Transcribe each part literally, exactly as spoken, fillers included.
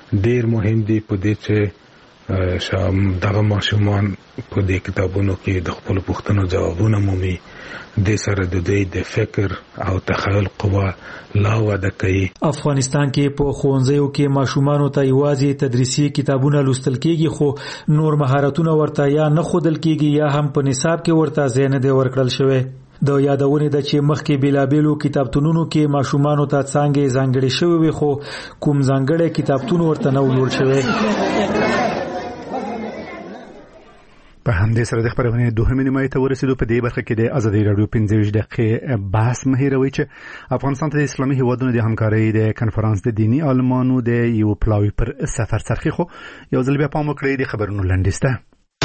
ډیر مهم دی په دې چې شام دغه ماشومان په دې کتابونو کې د خپل پوښتنو جوابونه مومي، د سره د دوی د فکر او تخیل قوه لا وده کوي. افغانستان کې په ښوونځیو کې ماشومانو ته یوازې تدریسي کتابونه لوستل کېږي، خو نور مهارتونه ورته یا نه ښودل کېږي یا هم په نصاب کې ورته ځای نه دی ورکړل شوی. د یادونې ده چې مخکې بیلابیلو کتابتونونو کې ماشومانو ته څانګې ځانګړې شوې وي، خو کوم ځانګړی کتابتون ورته نه و جوړ شوی. په همدې سره د خبرونې دوهمې نیمایي ته ورسېدو. په دې برخه کې د ازادي راډیو پنځه ویشت دقیقې بحث مه هېروئ چې افغانستان ته د اسلامي هیوادونو د همکارۍ د کنفرانس د دیني عالمانو د یو پلاوي پر سفر څرخي. خو یو ځل بیا پام وکړئ د خبرونو لنډیز ته.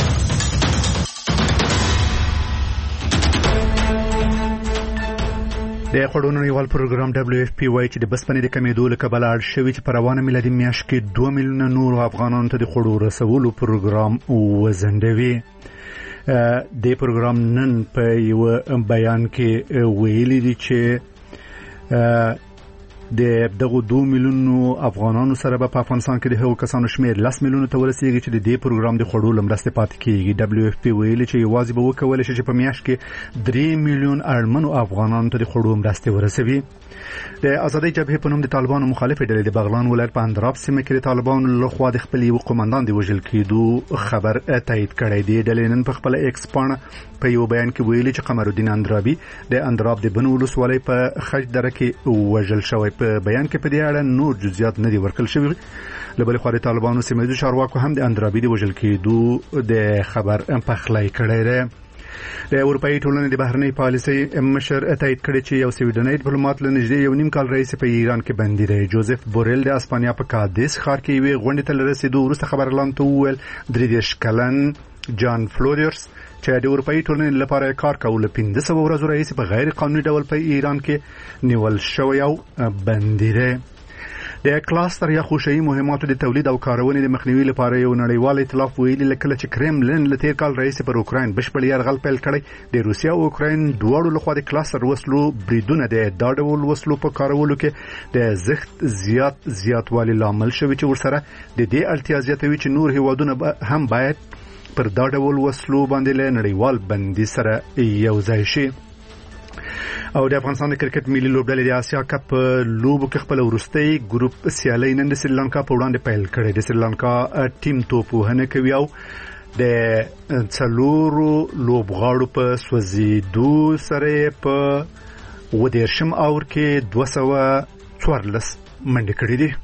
د خړونو نړیوال پروګرام دبليو اف پی وايي چې د بسپنې د کمیدو له کبله اړ شوی چې په روانه میلادي میاشت کې دوه میلیونه نور افغانانو ته د خړو رسولو پروګرام وزندوي. د پروګرام نن په یو بیان کې ویلي دي چې د دغه دوه میلیونو افغانانو سره په افغانستان کې د هغو کسانو شمیر لس میلیونو ته ورسیږي چې د دې پروګرام د خړو لمرسته پاتې کیږي. دبليو اف پی ویلي چې یوازې به وکولای شي چې په میاشت کې درې میلیون اړمنو افغانانو ته د خړو مرسته ورسوي. د آزادۍ جبهې په نوم د طالبانو مخالفې ډلې د بغلان ولایت په اندراب سیمه کې د طالبانو لخوا د خپل یو قومندان د وژل کېدو خبر تایید کړی دی. ډلې نن په خپل ایکس پاڼه په یو بیان کې ویلي چې قمر الدین اندرابي د اندراب د بن ولسوالۍ په خج دره کې وژل شوی. په بیان کې په دې اړه نور جزئیات نه دي ورکړل شوي. له بلې خوا د طالبانو سیمه‌ییزو چارواکو هم د اندرابي د وژل کېدو د خبر پخلی کړی دی. د اروپאי ټولنې د بهرنۍ پالیسۍ مشر تایید کړی چې یو سویډنۍ ډیپلوماټ له نږدې یو نیم کال راهیسې په ایران کې بندي دی. جوزف بورل د اسپانیا په کادیس ښار کې یوې غونډې ته له رسېدو وروسته خبرلاندو ته وویل درې دېرش کلن جان فلوریرس چې د اروپאי ټولنې لپاره کار کول پنځه سوه ورځو راهیسې په غیر قانوني ډول په ایران کې نیول شوی او بندي دی. د کلاستر یا خوشایي مهماتو د تولید او کارونې د مخنیوي لپاره یو نړیوال ائتلاف ویلي لکه چې کرملن له تیر کال راهیسې پر اوکراین بشپړ یرغل پیل کړی. د روسیا او اوکراین دواړو لخوا د کلاستر وسلو بریدونه د دا ډول وسلو په کارولو کې د زښت زیات زیاتوالي لامل شوي چې ورسره د دې اړتیا زیاتوي چې نور هیوادونه هم باید پر دا ډول وسلو باندې له نړیوال بندي سره یو ځای شي. او د افغانستان د کرکټ ملي لوبډلې د آسیا کپ لوبو کې خپل وروستۍ ګروپ سیالي نن د سریلانکا په وړاندې پیل کړې. د سریلانکا ټیم توپوهنه کوي او د څلورو لوبغاړو په سوځېدو سره په اووه دېرشم اور کې دوه سوه څوارلس منډې کړې دي.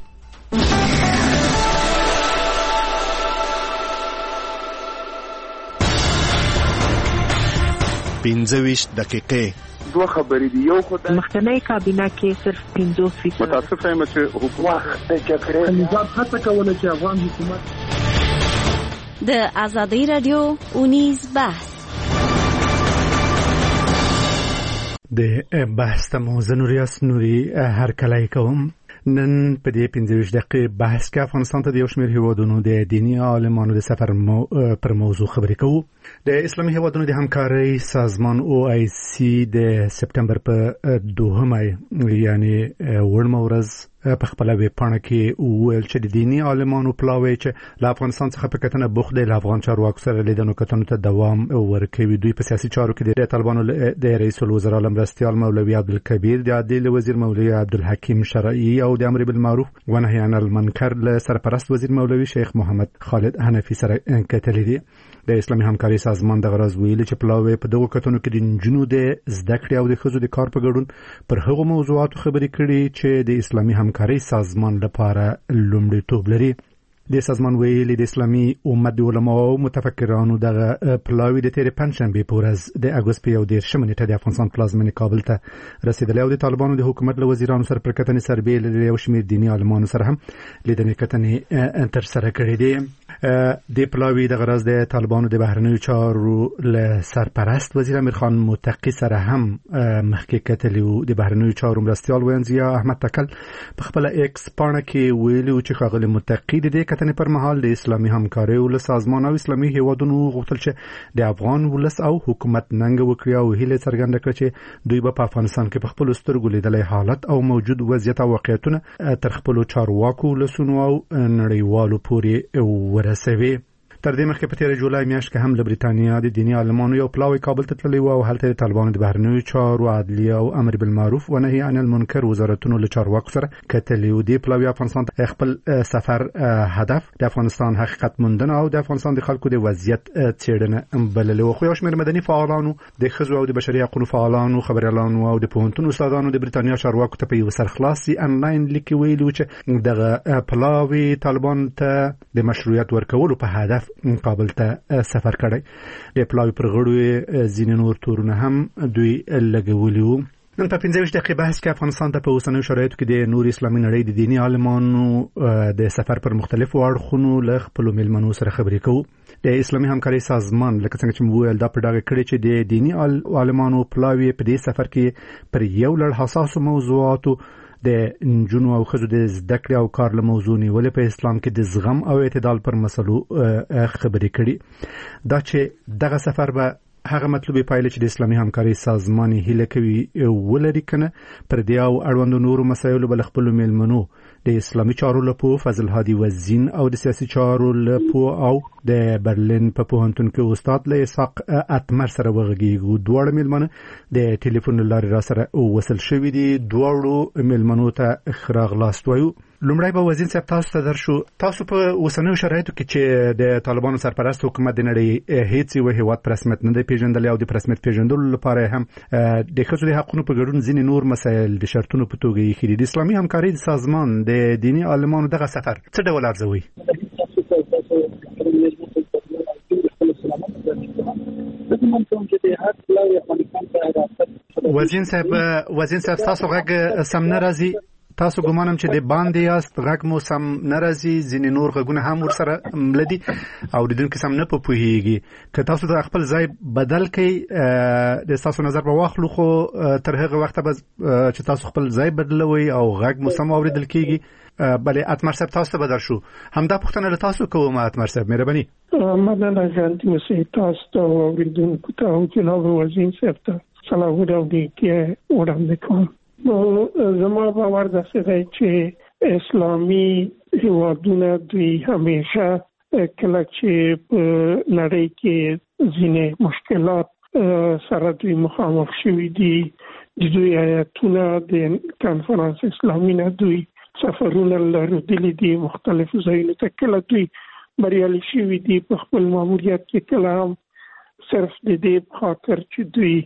پنځه ویشت دقیقې دوه خبرې دي. یو خدای مخکنی کابینه کې صرف پنځوس فیصد متاسف یم چې حکومت د جګړې نظام هڅه کوله چې افغان حکومت د ازادي رادیو اونیز بحث د بحث ته مو زه نوریاس نوري هرکلی کوم. نن په دې پنځه ویشت دقیقې بحث کې افغانستان ته د یو شمېر هیوادونو د دیني عالمانو د سفر مو پر موضوع خبرې کوو. د اسلامي هیوادونو د همکارۍ سازمان او آی سی د سپتمبر په دوهمه یعنی وړمه ورځ په خپل ویب پاڼه کې وویل چې د دیني عالمانو پلاوی چې له افغانستان څخه په کتنه بوخت دی له افغان چارواکو سره لیدنو کتنو ته دوام ورکوي. دوی په سیاسي چارو کې د طالبانو د رئیس الوزرا مرستیال مولوي عبدالکبیر، د عدل وزیر مولوي عبدالحکیم شرعي او د امر بالمعروف و نهي عن المنکر له سرپرست وزیر مولوي شیخ محمد خالد حنفي سره کتلي دي. د اسلامي همکارۍ سازمان د غرض ویلي چې پلاوی په دغو کتنو کې د نجونو د زده کړې او د ښځو د کار په ګډون پر هغو موضوعاتو خبرې کړي چې د اسلامي همکارۍ سازمان لپاره لومړیتوب لري. د سازمان ویلي د اسلامي امت د علماو او متفکرانو دغه پلاوی د تېرې پنجشنبې په ورځ د اګوست په یو دېرشمه نیټه د افغانستان پلازمېنې کابل ته رسېدلی او د طالبانو د حکومت له وزیرانو سره پر کتنې سربېره له یو شمېر دیني عالمانو سره هم لیدنې کتنې ترسره کړې دي. د پلاوی د غرض د طالبانو د بهرنیو چارو له سرپرست وزیر امیر خان متقی سره هم مخکې کتلی و. د بهرنیو چارو مرستیال وینزیا احمد تکل په خپل ایکس پاڼه کې ویلي و چې ښاغلی متقی د دې کتنې پر مهال د اسلامي همکارۍ ولس سازمان او اسلامي هیوادونو غوښتل چې د افغان ولس او حکومت ننګ وکړي او هیله څرګنده کړه چې دوی به په افغانستان کې په خپلو سترګو لیدلی حالت او موجود وضعیت او واقعیتونه تر خپلو چارواکو ولسونو او نړیوالو پورې ورسوي. تر دې مخکې په تیره جولای میاشت کې هم له بریتانیا د دیني عالمانو یو پلاوی کابل ته تللی و او هلته د طالبانو د بهرنیو چارو عدلیه او امر بالمعروف و نهي عن المنکر وزارتونو له چارواکو سره کتلي و. د پلاوی افغانستان ته خپل سفر هدف د افغانستان حقیقت موندنه او د افغانستان د خلکو د وضعیت څېړنه بللې و. خو یو شمېر مدني فعالانو د ښځو او د بشري حقوقو فعالانو خبریالانو او د پوهنتون استادانو د بریتانیا چارواکو ته په یو سرخلاصي انلاین لیک ویلي و چې دغه پلاوی طالبان ته د مشروعیت ورکولو په هدف کابل ته سفر کړی. د پلاوی پر غړو ځینې نور تورونه هم دوی لګولي وو. نن په پنځه ویشت دقیقې بحث کې افغانستان ته په اوسنیو شرایطو کې د نور اسلامي نړۍ د دیني عالمانو د سفر پر مختلفو اړخونو له خپلو میلمنو سره خبرې کوو. د اسلامي همکارۍ سازمان لکه څنګه چې مو ویل دا په ډاګه کړی چې د دیني عالمانو پلاوی په دې سفر کې پر یو لړ حساسو موضوعاتو د نجونو او ښځو د زده کړې او کار له موضوع نیولې په اسلام کې د زغم او اعتدال پر مسلو خبرې کړي. دا چې دغه سفر به هغه مطلوبې پایلې چې د اسلامي همکارۍ سازمان هیله کوي ولري کنه پر دې او اړوندو نورو مسایلو بل خپلو میلمنو د اسلامي چارو له پوه فضل هادي وزین او د سیاسي چارو له پوه او د برلین په پوهنتون کې استاد له اسحاق اتمر سره وغږیږو. دواړه میلمنه د ټلیفون له لارې را سره وصل شوي دي. دواړو میلمنو ته ښه راغلاست وایو. لومړی به وزین صاحب تاسو ته درشو. تاسو په اوسنیو شرایطو کې چې د طالبانو سرپرست حکومت د نړۍ هیڅ یو هیواد په رسمیت نه دی پیژندلی او د رسمیت پیژندلو لپاره هم د ښځو د حقونو په ګډون ځینې نور مسایل د شرطونو په توګه ایښي دي. د اسلامي همکارۍ سازمان د دیني عالمانو دغه سفر څه ډول ارزوي؟ وزین صاحب وزین صاحب تاسو غږ سم نه راځي. تاسو ګمانم چې د باندې یاست، غږ مو سم نه راځي، ځینې نور غږونه هم ورسره ملدي او لیدونکي سم نه پوهیږي. که تاسو د خپل ځای بدل کړئ د تاسو نظر به واخلو، خو تر هغه وخته به چې تاسو خپل ځای بدلوي او غږ مو سم اوریدل کیږي. بله اتمر صاحب تاسو ته بدل شو. همدا پوښتنه له تاسو کوم اتمر صاحب، مهرباني. مننه جانتي مسیح تاسو ته اوریدونکو ته او جناب وزیر صاحب ته سلامونه او نیکي وړاندې کوم. زما باور داسې دی چې اسلامي هیوادونه دوی همیشه کله چې په نړۍ کې ځینې مشکلات سره دوی مخامخ شوي دي، د دوی ایتونه د کنفرانس اسلامي نه دوی سفرونه لرودلي دي مختلفو ځایونو ته. کله دوی بریالي شوي دي په خپل ماموریت کې، کله هم صرف د دې په خاطر چې دوی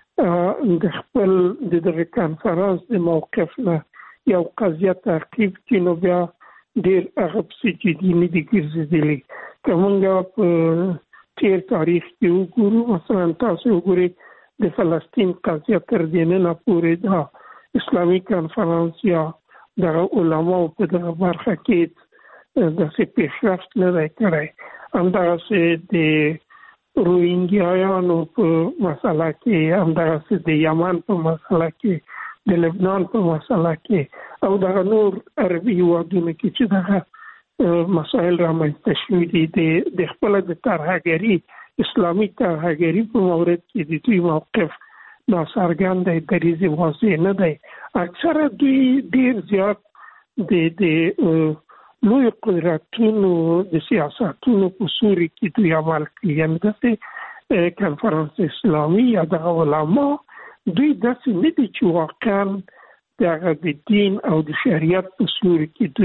د خپل د دغه کنفرانس د موقف نه یو قضیه تعقیب کړي، نو بیا ډېر هغه پسې جدي نه دي ګرځېدلي. که موږ په تېر تاریخ کې وګورو، مثلا تاسو وګورئ د فلسطین قضیه تر دې ننه پورې د اسلامي کنفرانس یا دغه علماو په دغه برخه کې داسې پیشرفت نه دی کړی. همدغسې د روهینګیایانو په مسله کې، همدغسې د یمن په مسله کې، د لبنان په مسله کې او دغه نور عربي هیوادونو کې چې دغه مسایل رامنځته شوي دي، د خپله د ترهګري اسلامي ترهګري په مورد کې د دوی موقف ناڅرګند دی، دریځ واضح نه دی. اکثره دوی ډېر زیات د د لوی قدرتونو د سیاستونو په سوري کې دوی عمل کوي. یعنې داسې کنفرانس اسلامي یا دغه علما دوی داسې نه دي چې واقعا دغه د دین او د شریعت په سوري کې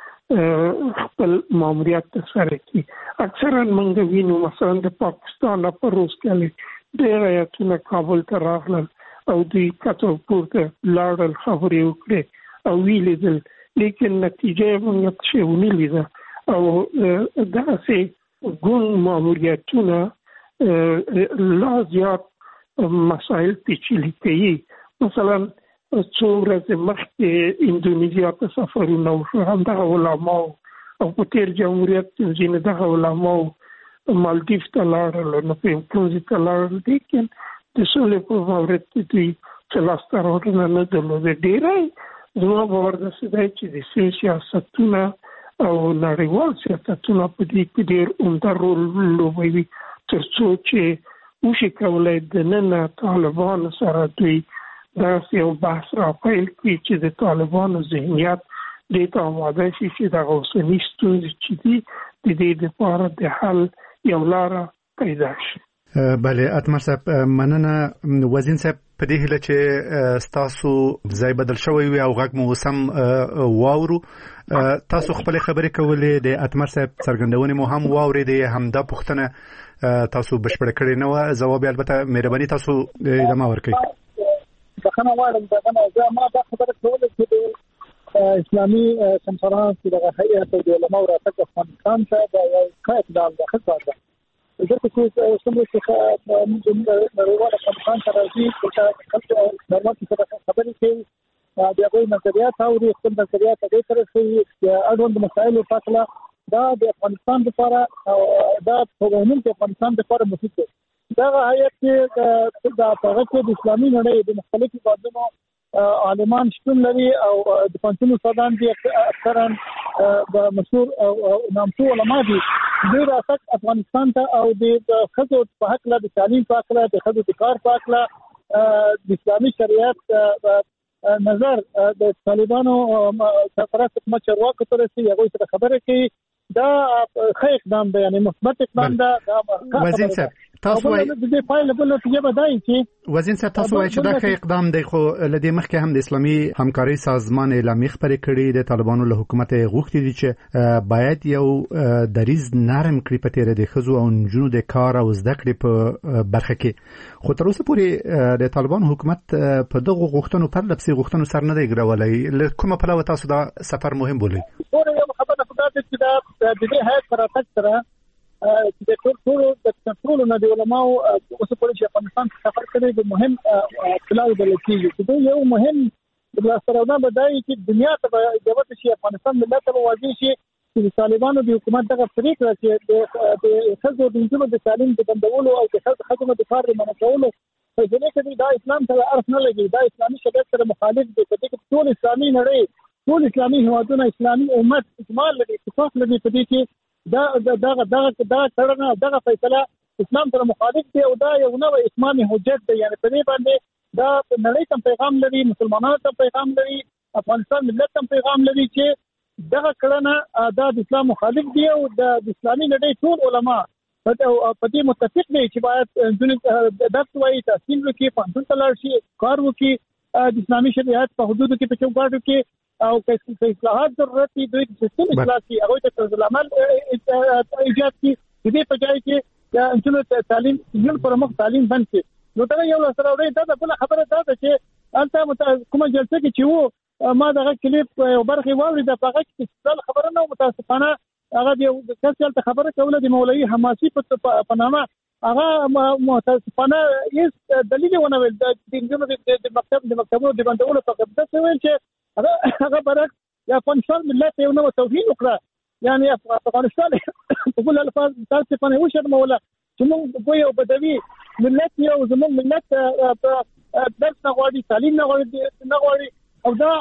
دوی خپل ماموریت ترسره کړي. اکثرا موږ وینو مثلا د پاکستان په روز کې ډېر ایتونه کابل ته راغلل او دوی کته پورته لاړل، خبرې وکړې او ویې لیدل، لیکن نتیجه موږ څه ونه لیده. او دغسې ګون ماموریتونه لا زیات مسایل پیچلي کوي. مثلا څو ورځې مخکې اندونیزیا ته سفرونه وشو، همدغه علماو او په تیر جمهوریت کې ځینې دغه علماو مالدیف ته لاړل نو په کومځي ته لاړل دي کې د سولې په مورد کې دوی چې لاسته راوړنه نه درلوده. ډېری زما باور داسې دی چې د سیاسي سیاستونه او نړیوال سیاستونه په دې کې ډېر عمده رول لوبوي تر څو چې وشي کولی د نن طالبانو سره دوی داسې یو بحث راپیل کړي چې د طالبانو ذهنیت دې ته آماده شي چې دغه اوسني ستونزې چې دي د دې لپاره د حل یو لاره پیدا شي. بله اتمر صاحب مننه. وزین صاحب په دې هیله چې ستاسو ځای بدل شوی وي او غږ مو سم واورو، تاسو خپل خبرې کولې د اتمر صاحب څرګندونې مو هم واورېدې، همدا پوښتنه تاسو بشپړه کړې نه وه. ځواب البته مهرباني تاسو ادامه ورکړئ. بخښنه غواړم دغه زه ما دا خبره کوله چې د اسلامي کنفرانس دغه هیئت د علماو راتګ افغانستان ته د یو ښه اقدام ده، ښه کار ده. ځکه چې څومره چې موږ نړیوال افغانستان ته راځي چې خلکو نړیوال سره خبرې کوي، د هغوی نظریات اوري، خپل نظریات هغوی ته رسوي، د اړوند مسایلو په اړه دا د افغانستان لپاره دا پروګرامونه د افغانستان لپاره مفید دي. دغه هیئت چې د هغه کې د اسلامي نړۍ د مختلفو هېوادونو عالمان شتون لري او د پوهنتون استادان دي، اکثرا د مشهور او نامتو علما دي. دوی راځي افغانستان ته او د ښځو په حق له د تعلیم په حق له د ښځو د کار په حق له د اسلامي شریعت نظر د طالبانو سرپرست حکومت چارواکو ته رسي، هغوی سره خبرې کوي. دا ښه اقدام دی، یعنی مثبت اقدام ده. وزین صاحب تاسو وايي د دې فایل بل څه به دای چې وزین صاحب تاسو وايي چې دا ښه اقدام دی، خو لدې مخکې هم د اسلامي همکاري سازمان اعلامیه خبرې کړې د طالبانو له حکومت غوښتي دي چې باید یو دریز نرم کړي په تیر د ښځو او نجونو د کار او زده کړې په برخه کې. خو تر اوسه پورې د طالبانو حکومت په دغه غوښتنو پر لپسې غوښتنو سر نه دی ګرولای. له کومه پلوه تاسو دا سفر مهم بولئ؟ یو خبره خو دا ده چې دا د دې هیئت سره تک سره چې د ټول ټول د ټول نه د علماو اوس په چې افغانستان سفر کوي د مهم اطلاع د لکېږي چې یو مهم د سره به دای چې دنیا ته جواب شي، افغانستان ملت ته واضح شي چې طالبانو د حکومت دغه پریکړه چې د خزو د انجونو د تعلیم د بندولو او د خزو د کار د منع کولو په ځینې کې دا اسلام سره عرف نه لګي، دا اسلامي شریعت سره مخالف دي. په دې کې ټول اسلامي نړۍ، ټول اسلامي هیوادونه، اسلامي امت اجماع لري، اتفاق لري په دې چې دا دغه دغه دغه تړنه دغه فیصله اسلام سره مخالف دی او دا یو نوې اسلامي حجت دی. یعنی په دې باندې دا نړۍ ته پیغام لري، مسلمانانو ته پیغام لري، افغانستان ملت ته پیغام لري چې دغه کړنه دا د اسلام مخالف دی او د اسلامي نړۍ ټول علما په دې متفق دي چې باید ځینې درس وایي، تحصیل وکړي، پوهنتون ته لاړ شي، کار وکړي، د اسلامي شریعت په حدودو کې په چوکاټو کې او که اصلاحات ضرورت دي دوی د سیستم اصلاح کی هغه ته طرز العمل ایجاد کی دې په ځای کې یا انټرنیټ تعلیم یو پر مخ تعلیم بند کی. نو دا یو سره وړي دا بل خبره ده چې انت کومه جلسه کې چې وو ما دغه کلیپ یو برخه واوري د هغه کې خبره نه متاسفانه هغه یو کسل ته خبره کوله د مولوی حماسي په نامه هغه متاسفانه هیڅ دلیل ونه ویل د انجونو د مکتب د مکتبونو د بندولو په قبضه کې ویل چې هغه برعکس د افغانستان ملت یو نو توهین وکړه. یعنی افغانستان په بل الفاظ تاسو په نوښت شرموله چې موږ په یو بدوي ملت یو زموږ ملت درس نه غواړي، تعلیم نه غواړي نه غواړي او دا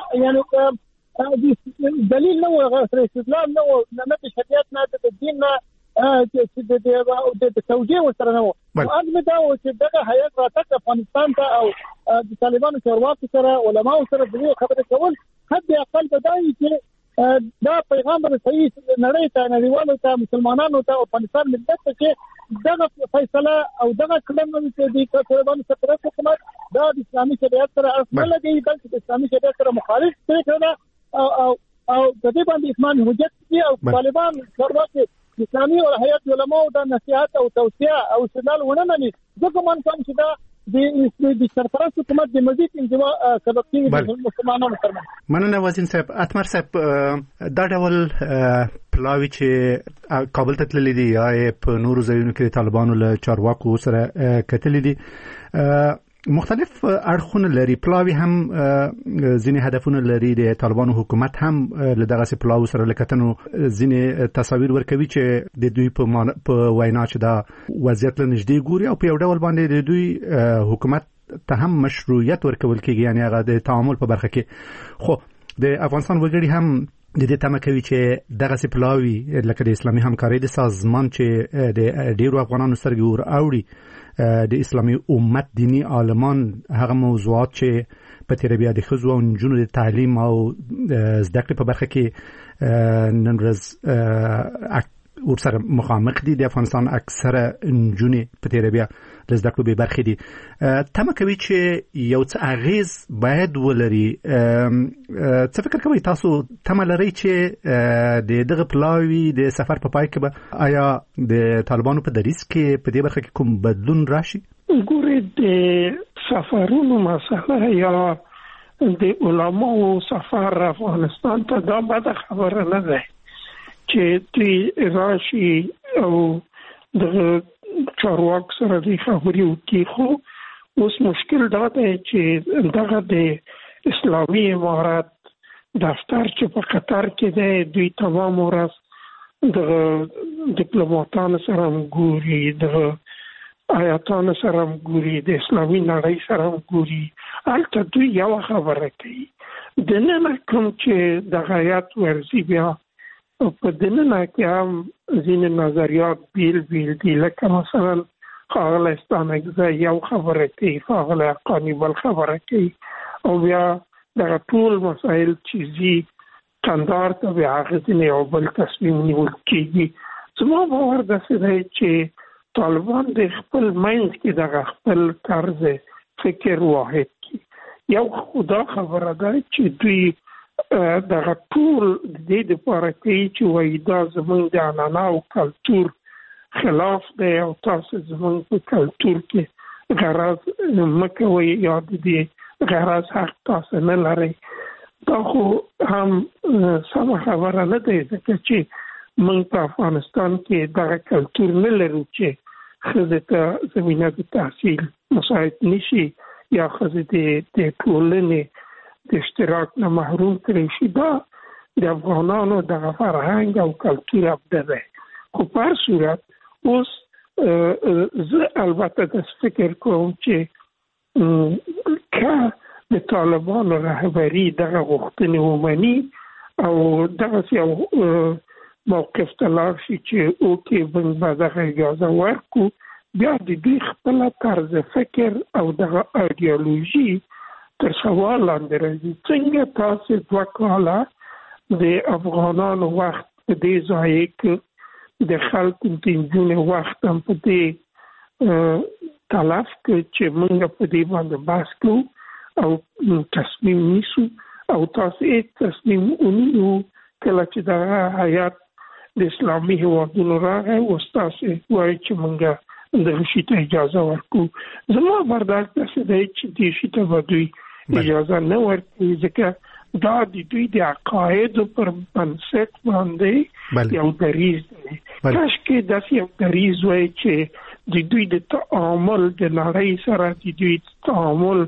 یعنی دلیل نه و، استدلال نه و، نه د شریعت نه د دین نه چې د د توجیه وسره نه و. او اګه دا و چې دغه هیئت راتګ افغانستان ته او د طالبانو چارواکو سره علماو سره د خبرې کول حد اقل بدایي چې دا پیغام به صحیح نړۍ ته، نړیوالو ته، مسلمانانو ته او افغانستان ملت ته چې دغه فیصله او دغه کلمه چې د طالبانو سره حکومت دا د اسلامي شریعت سره اصل نه لګي بلکې د اسلامي شریعت سره مخالف پریکړه او او او د دې باندې اسلامي حجت دي او طالبان چارواکي اسلامي او هیئت علماء د نصيحت او توصيه او استدلال ونه مني. ځکه من کوم چې دا د د سرپرست حکومت د مزید انزوا سبب کېږي د مسلمانانو ترمنځ. مننه وزین صاحب. اتمر صاحب دا ډول پلاوی چې کابل ته تللی دی یا په نورو ځایونو کې طالبانو له چارواکو سره کتلی دي، مختلف اړخونه لري پلاوی هم ځینې هدفونه لري د طالبانو حکومت هم له دغه سي پلاو سره لکتنو ځینې تصاویر ورکوي چې د دوی په وینا چې دا وضعیت له نږدې ګوري او په یو ډول باندې د دوی حکومت ته هم مشروعیت ورکول کېږي یعنی هغه د تعامل په برخه کې خو د افغانستان وګړي هم د دې تمه کوي چې دغه سي پلاوی لکه د اسلامي همکارۍ د سازمان چې د ډیرو افغانانو سترګې ور اوړي د اسلامي امت دینی عالمان هغه موضوعات چې په تیر بیا د خزو او نجونو د تعلیم او زده کړې په برخه کې نن ورځ ورسره مخامخ دي د افغانستان اکثره نجونې په تیر بیا د زده کړو به برخه دي تمه کوي چې یو څه اغیز باید ولري څه فکر کوي تاسو تمه لري چې د دغه پلاوی د سفر په پای کې به آیا د طالبانو په دریس کې په دې برخه کې کوم بدلون راشي ګورې د سفرونو مسله یا د علماو سفر افغانستان ته دا بده خبره نه ده چې دوی راشي او د چارواک سره د خبرې وکړي خو اوس مشکل دا دی چې دغه د اسلامي امارات دفتر چې په قطر کې دی دوی تمام ورځ د ډیپلوماټانو سره هم ګوري د آیاتانو سره هم ګوري د اسلامي نړۍ سره هم ګوري هلته دوی یو خبره کوي د نن کوم چې د آیات ورزي بیا په دننه کې هم ځینې نظریات بیل بیل دي لکه مثلا ښاغلی ستانکزی یو خبره کوي ښاغلی حقاني بل خبره کوي او بیا دغه ټول مسایل چې ځي کندهار ته بیا هغه ځینې یو بل تصمیم نیول کېږي زما باور داسې دی چې طالبان د خپل منځ کې دغه خپل طرز فکر واحد کړي یو خدا خبره ده چې دوی دغه ټول د دې لپاره کوي چې وایي دا زموږ د عنعنه او کلتور خلاف دی او تاسو زموږ په کلتور کې غرض مه کوئ یا د دې غرض حق تاسو نه لرئ دا خو هم سمه خبره نه دی ځکه چې موږ په افغانستان کې دغه کلتور نه لرو چې ښځې ته زمینه د تحصیل مساعد نشي یا ښځې د ټولنې د اشتراک نه محروم کړی شي دا د افغانانو دغه فرهنګ او کلتور ابده دی خو په هر صورت اوس زه البته داسې فکر کوم چې که د طالبانو رهبري دغه غوښتنې ومني او دغسې یو موقف ته لاړ شي چې اوکې موږ به دغه اجازه ورکړو بیا د دوی خپله طرز فکر او دغه ایډیالوژي تر سوال لاندې راځي څنګه تاسو دوه کاله د افغانانو وخت په دې ځای کې د خلکو د نجونو وخت هم په دې تلف کې چې موږ په دې باندې بحث کوو او تصمیم نیسو او تاسو یې تصمیم ونیو کله چې دغه حیات د اسلامي هیوادونو راغی اوس تاسو وایي چې موږ دغه شي ته اجازه ورکړو زما برداشت داسې دی چې دې شي ته به دوی اجازه نه ورکړي ځکه دا د دوی د عقایدو پر بنسټ باندې یو دریځ دی کاشکې داسې یو دریځ وای چې د دوی د تعامل د نړۍ سره د دوی تعامل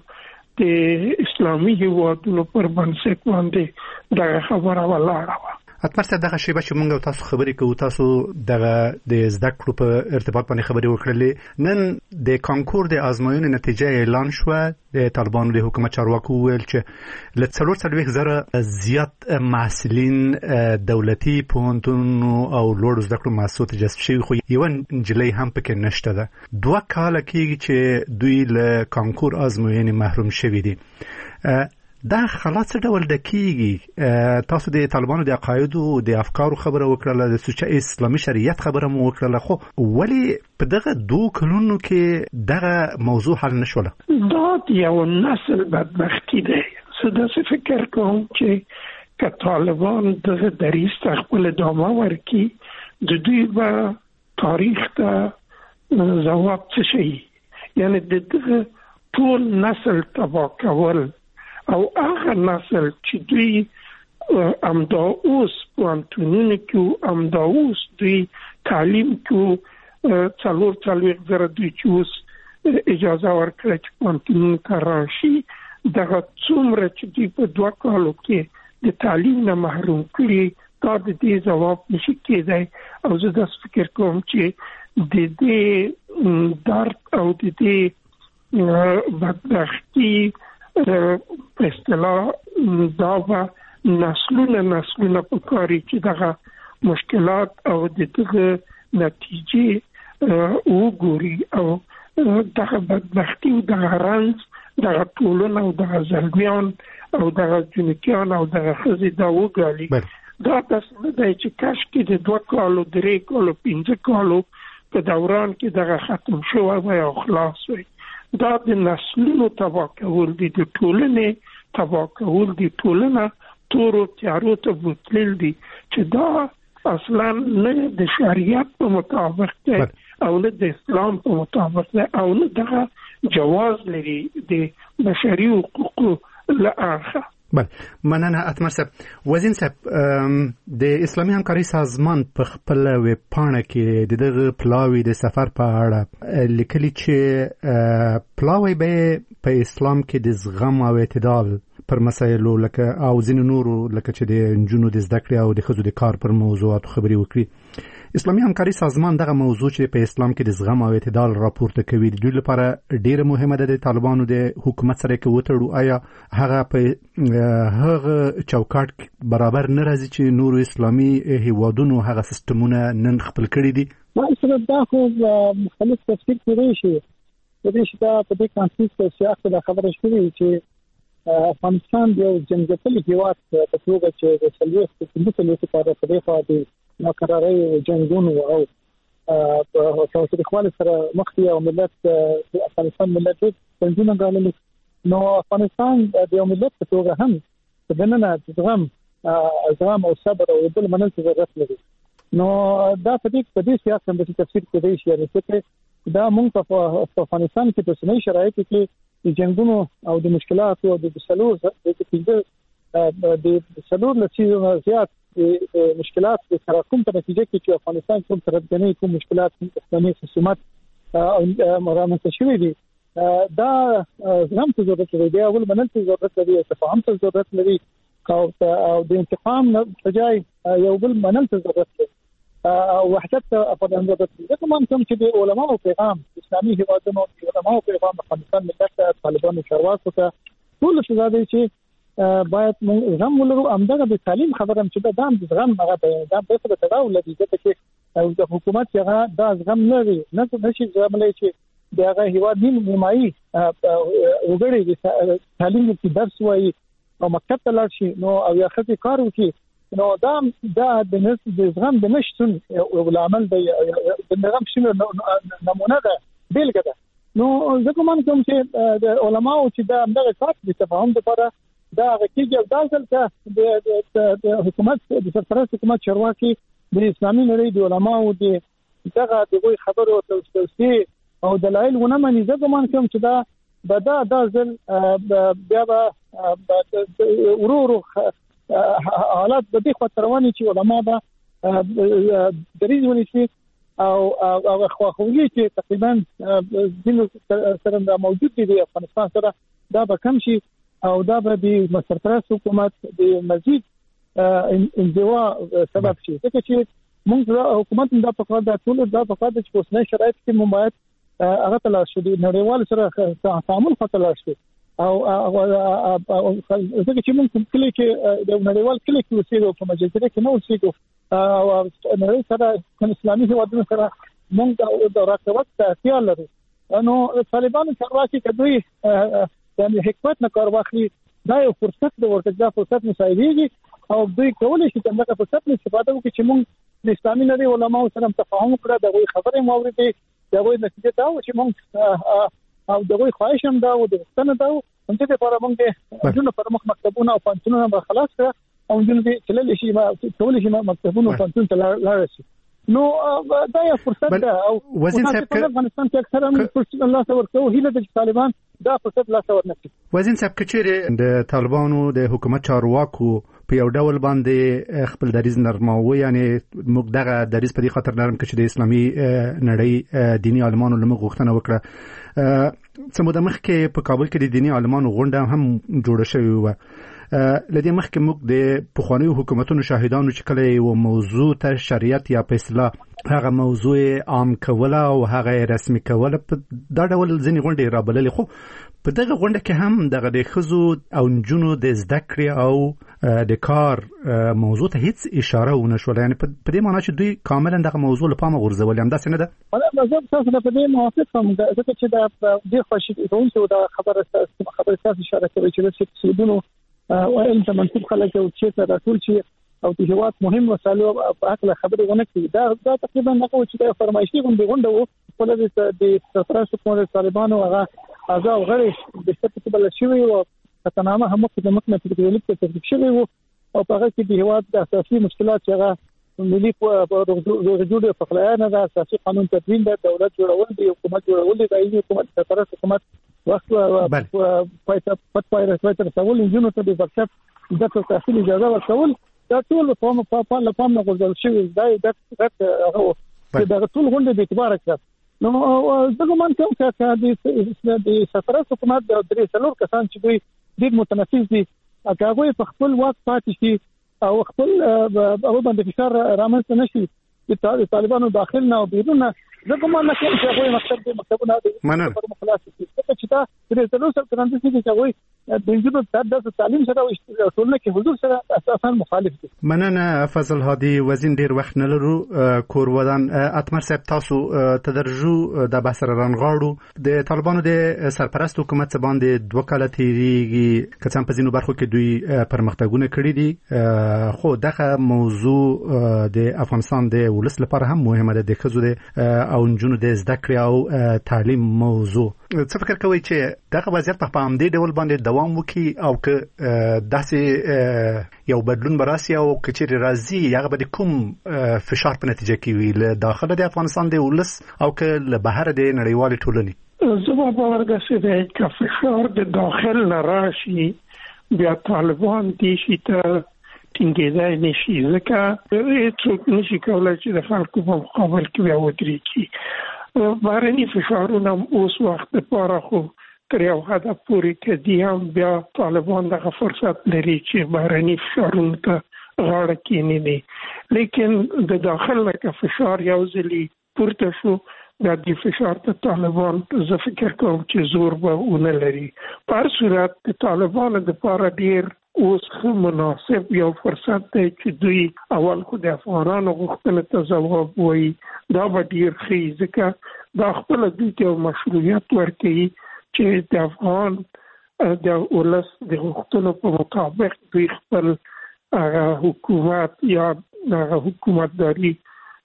د اسلامي هیوادونو پر بنسټ باندې دغه خبره ولاړه وه اتمرسته دغه شیبه چې مونږ تاسو خبرې کوو تاسو دغه د زده کړو په ارتباط باندې خبرې وکړلې نن د کانکور د ازموینې نتیجه اعلان شوه د طالبانو د حکومت چارواکو ویل چې له څلور څلوېښت زره زیات محصلین دولتي پوهنتونونو او لوړو زده کړو مؤسسو ته جذب شوي خو یوه نجلۍ هم پکې نشته ده دوه کاله کېږي چې دوی له کانکور ازموینې محروم شوي دي دا خلاص ډول د کیږي تاسو د طالبانو د عقایدو د افکارو خبره وکړه د سوچ اسلامي شریعت خبره مو وکړه خو ولی په دغه دوه کلونو کې دغه موضوع حل نشوله دا یو نسل بدبختی دی زه داسې فکر کوم چې که طالبان دغه دریځ ته خپل ادامه ورکړي د دوی به تاریخ ته ځواب څه شي یعنی د دغه ټول نسل تباه کول او هغه نسل چې دوی امدا اوس پوهنتونونو کې امدا اوس دوی تعلیم کې څلور څلوېښت زره دوی چې اوس اجازه ورکړه چې پوهنتون ته راشي. دغه څومره چې دوی په دوه کالو کې د تعلیم نه محروم کړي دا د دې ځواب نشي کېدای. او زه داسې فکر کوم چې د دې درد او د دې بدبختي په اصطلاح دا به نسلونه نسلونه پکاري چې دغه مشکلات او د دغه نتیجې وګوري او دغه بدبختی او دغه رنځ دغه ټولنه او دغه زلمیان او دغه جنکیان او دغه ښځې دا وګالي. دا داسې نه دی چې کاشکې د دوه کالو درې کالو پنځه کالو په دوران کې دغه ختم شوی وی او خلاص وی. دا د نسلونو تباه کول دي، د ټولنې تباه کول دي، ټولنه تورو تیارو ته بوتلل دي چې دا اصلا نه د شریعت په مطابق دی او نه د اسلام په مطابق دی او نه دغه جواز لري د بشري حقوقو له اړخه. بله مننه اتمر صاحب. وزین صاحب د اسلامي همکارۍ سازمان په خپل ویب پاڼه کې د دغه پلاوي د سفر په اړه لیکلي چې پلاوي به په اسلام کې د زغم او اعتدال پر مسایلو لکه او ځینې نورو لکه چې د نجونو د زده کړې او د ښځو د کار پر موضوعاتو خبرې وکړي. اسلامي همکارۍ سازمان دغه موضوع چې په اسلام کې د زغم او اعتدال راپورته کوي د دوی لپاره ډیره مهمه ده. د طالبانو د حکومت سره کې وتړو آیا هغه په هغه چوکاټ برابر نه راځي چې نورو اسلامي هیوادونو هغه سیستمونه نن خپل کړي دي؟ ما دا خو مختلف تفسیر کړی شي د دې چې دا په دې کانټیکس کې چې دا خبره شوې چې افغانستان د جنګتلي هیواد په توګه چې د سلويست په دې لپاره په دې فادي ناکراري جنگونو او په تاسو خپل سره مخکې او ملت د افغانستان ملت څنګه غواړي نو افغانستان د یو ملت په توګه هم د بننه زغم زغم او صبر او بل منل ضرورت لري. نو دا په دې په دې سیاست باندې تفسیر کوي چې چې دا موږ په افغانستان کې په سنوي شرایطو کې د جنگونو او د مشکلاتو او د سلور د پیډر د سلور لسیزو زیات د مشکلات د تراکم په نتیجه کې چې افغانستان کوم ترځنې کوم مشکلات اسلامي خصومت او مرامت شوی دي دا زغم ته ضرورت لري، دا اول منل ته ضرورت لري، تفاهم ته ضرورت لري او د انتقام نه ځای یو بل منل ته ضرورت لري او وحدت په دې ضرورت لري. دا کوم چې د علماو پیغام اسلامي هیوادونو د علماو پیغام افغانستان ملت طالبانو چارواکو ته ټول څه دی چې باید موږ زغم ولرو. امدغه د تعلیم خبره چې دا د زغم هغه دا به څه تداول لري چې د حکومت هغه دا زغم لري نه نشي زغم لري چې دغه هیواد نیمایي وګړي د تعلیم کې درس وایي او مکتب ته لاړ شي نو او یا خپل کار وکړي نو دا دا د نس د زغم د نشټون او العمل د نظام شنو نمونه ده بیلګه ده. نو ځکه مونږ کوم چې د علماو چې دا دغه کار د تفاهم لپاره دا غکیږي دا ځل د حکومت د سرپرست حکومت چارواکي د اسلامي نړۍ د علماو د دغه دغه خبرو توسي او دلایل ونه مني. ځکه مونږ کوم چې دا دا دا ځل بیا به ورورو حالات د دې خطرونه چې علما به دریځ ونیسي او او خواخوږي چې تقریبا د سره موجود دي د افغانستان سره دا به کم شي او دا به د سرپرست حکومت د مزید انزوا سبب شي. ځکه چې موږ حکومت دا په کار د ټول دا په کار د اوسنۍ شرایط کې ممایت هغه تلاش دي نړیوال سره تعامل خطر شي او ځکه چې موږ کلی کې د نړیوال کلی کې اوسېږو په مجلس کې نو اوسېږو او نړۍ سره اسلامي هیوادونو سره موږ د راکوت اړتیا لرو. نو طالبانو چارواکي کوي د حکومت نه کار واخلي دا یو فرصت د ورته دا فرصت مساعدېږي او دوی کولای شي چې دغه فرصت نه استفاده وکړي چې موږ د اسلامي نړۍ علماو سره تفاهم کړو د غوي خبرې موريدي د غوي نتیجه دا و چې موږ او دغه خواهش هم دا و د ستنه دا هم چې په اړه موږ د جنونو پر مخ مکتبونه او پانتونونه به خلاص کړ او جنونو دې چلل شي ما ټول شي مکتبونه او پانتون ته لاړ شي. نو دا یو فرصت ده او وزین صاحب په افغانستان کې اکثرا فرصت الله سره ورکو هیله د طالبان دا فرصت لا څور نه کوي. وزین صاحب کچېره د طالبانو د حکومت چارواکو په یو ډول باندې خپل دریز نرماوه، یعنی موږ دغه دریز په دې خاطر نرم کړ چې د اسلامي نړۍ دینی عالمانو لمغ غوښتنه وکړه. څه موده مخکې په کابل کې د دینی عالمانو غونډه هم جوړه شوې وه. لدې مخکې موږ د پخوانیو حکومتونو شاهدانو چې کله یو موضوع ته شریعت یا په اصطلاح هغه موضوع عام کوله او هغه رسمي کوله، په دا ډول ځینې غونډې رابللې. خو په دغه غونډه کې هم دغه د ښځو او نجونو د زده کړې او د کار موضوع ته هیڅ اشاره ونه شوله، یعنی په دې معنی چې دوی کاملا دغه موضوع له پامه غورځولې. همداسې نه ده؟ زه تاسو ته په دې موافق یم، ځکه چې دا دې خوښي کوونکو دا خبره خبره تاسو اشاره کوي چې د سیدونو او علم ته منسوب خلک او چې دا ټول چې او د هیواد مهم مسایلو په اړه خبرې ونه کړي. دا دا تقریبا هغه چې د فرمایشي غونډه غونډه وو په لږ د ستراسو کومه طالبانو هغه اعضاء غړي د ستاسو په بل شوی او قطعنامه هم په دمکنه په دې لیک کې ترتیب شوی وو او په هغه کې د هیواد د اساسي مشکلات چې هغه ملي په جوړه فقرانه د اساسي قانون تدوین د دولت جوړول دی، حکومت جوړول دی، د حکومت ستراسو حکومت وخت پایته پټ پایره ستر سوال انجنونو ته د ورکشاپ د تحصیل اجازه ورکول دا ټول په په په لپاره غوښتل شوی دی. دا هغه دا ټول غونډه به اعتبار کړه. نو دغه مان کوم چې د سفارت حکومت د درې څلور کسان چې دوی ډېر متنفذ دي هغه په خپل وخت پاتې شي او خپل او باندې فشار رامنځته نشي د طالبانو داخل نه او بیرون نه. دغه مان نه کوم چې هغه مکتب د مکتبونه د پر مخلاص دي چې دا درې څلور سره څنګه چې هغه د انجینر د تعلیم سره او ټولنه کې حضور سره اساسا مخالف دي. مننه فضل هادي وزین. ډیر وخت نه لرو کور ودان اتمر صاحب، تاسو تدرجو د بحث رانغاړو د طالبانو د سرپرست حکومت باندې دوه کاله تیریږي، کڅم په ځینو برخو کې دوی پرمختګونه کړي دي، خو دغه موضوع د افغانستان د ولس لپاره هم مهمه ده، د ښځو او نجونو د زده کړې او تعلیم موضوع. څه فکر کوئ چې دغه وضعیت په همدې ډول باندې دوام وکړي او که داسې یو بدلون براسي او که چیرې راځي هغه به د کوم فشار په نتیجه کې وي له داخله د افغانستان د ولس او که له بهر د نړیوالې ټولنې؟ زما باور داسې دی که فشار د داخل نه راشي بیا طالبان دې شي ته ټینګېدای نشي، ځکه هېڅوک نشي کولی چې د خلکو په مقابل کې بیا ودرېږي. بهرني فشارونه اوس وخت لپاره خو تر یو حده پورې کدي هم بیا طالبان دغه فرصت لري چې بهرني فشارونو ته غاړه کېنوي، لیکن د داخل نه که فشار یو ځلې پورته شو بیا د فشار ته طالبان زه فکر کوم چې زور به ونه لري. په هر صورت د طالبانو دپاره ډېر اوس ښه مناسب یو فرصت دی چې دوی اول خو د افغانانو غوښتنې ته ځواب وایي، دا به ډېر ښه ځکه دا خپله دوی ته یو مشروعیت ورکوي چې د افغان د ولس د غوښتنو په مطابق دوی خپل هغه حکومت یا هغه حکومتداري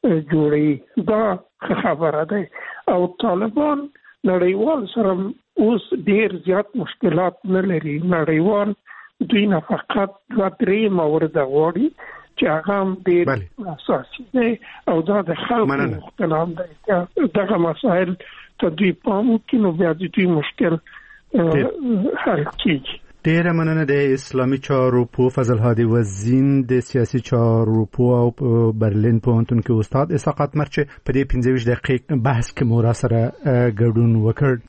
جوړوي. دا ښه خبره ده او طالبان نړیوال سره اوس ډېر زیات مشکلات نه لري. نړیوال دوی نه فقط دوه درې مورده غواړي چې هغه هم ډېر اساسي دی او دا د خلکو غوښتنه هم دی چې دغه مسایل ته دوی پام وکړي نو بیا د دوی مشکل حل کېږي. ډیره مننه د اسلامي چارواکو فضل هادي وزین، د سیاسي چارواکو او برلین پوهنتون کې استاد اسحاق اتمر چې په دې پنځه ویشت دقیقې بحث کې مو را سره ګډون وکړ.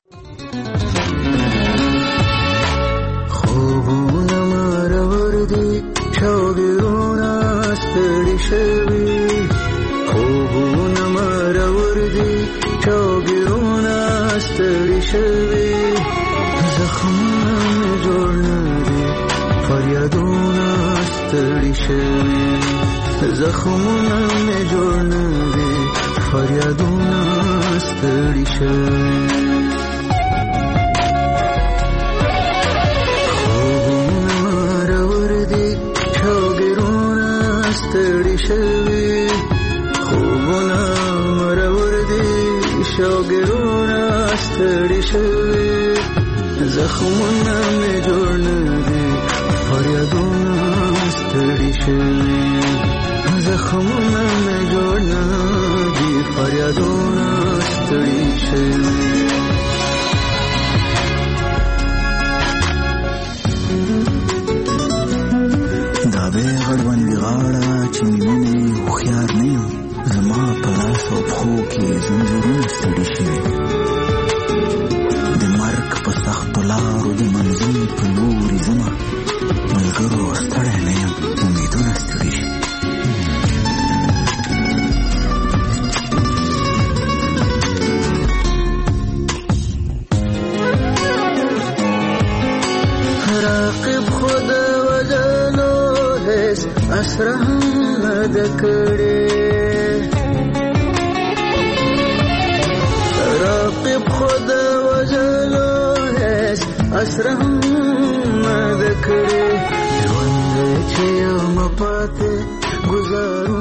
خوبونه مرور دي شوګرونه ستړي شوي، خوبونه مرور دي شوګرونه ستړي شوي، زخمونه مې جوړ نه دي فریادونه ستړي شوي، زخمونه مې جوړ نه دي فریادونه ستړي شوي. ستړي شوي خوبونه مرور دي شوګرونه ستړي شوي، زخمونه مې جوړ نه دي فریادونه ستړي شوي، زخمونه مې جوړ نه دي فریادونه ستړي شوي. دا به کې زنځیرونه ستړي شوي د مرګ په سختو لارو د منزل په لوري ځمه ملګرو ستړی نه یم امیدونه ستړي شي راقب خود وجلو هیڅ اسره هم نه ده کړې راقب خود وجلو هیڅ اسره هم نه ده کړې ژوند چې یم پاتې ګزارو